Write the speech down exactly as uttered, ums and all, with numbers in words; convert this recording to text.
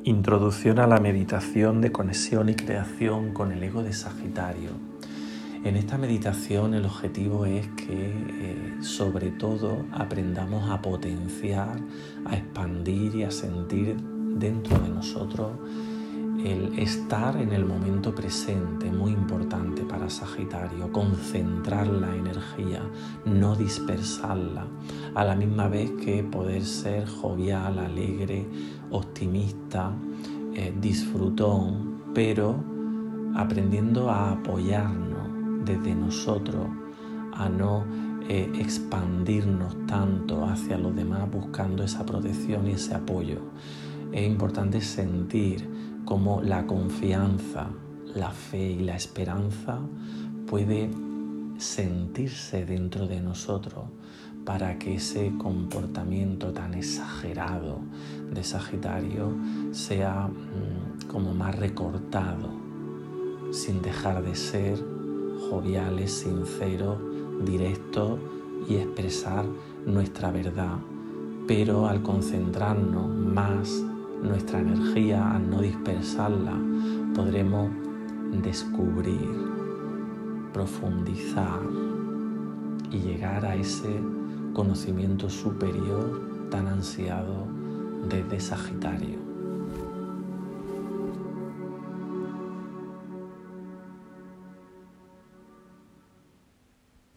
Introducción a la meditación de conexión y creación con el ego de Sagitario. En esta meditación el objetivo es que eh, sobre todo aprendamos a potenciar, a expandir y a sentir dentro de nosotros el estar en el momento presente, muy importante para Sagitario, concentrar la energía, no dispersarla, a la misma vez que poder ser jovial, alegre, optimista, eh, disfrutón, pero aprendiendo a apoyarnos desde nosotros, a no eh, expandirnos tanto hacia los demás buscando esa protección y ese apoyo. Es importante sentir cómo la confianza, la fe y la esperanza puede sentirse dentro de nosotros para que ese comportamiento tan exagerado de Sagitario sea mmm, como más recortado, sin dejar de ser joviales, sinceros, directos y expresar nuestra verdad. Pero al concentrarnos más nuestra energía, al no dispersarla, podremos descubrir, profundizar y llegar a ese conocimiento superior tan ansiado desde Sagitario.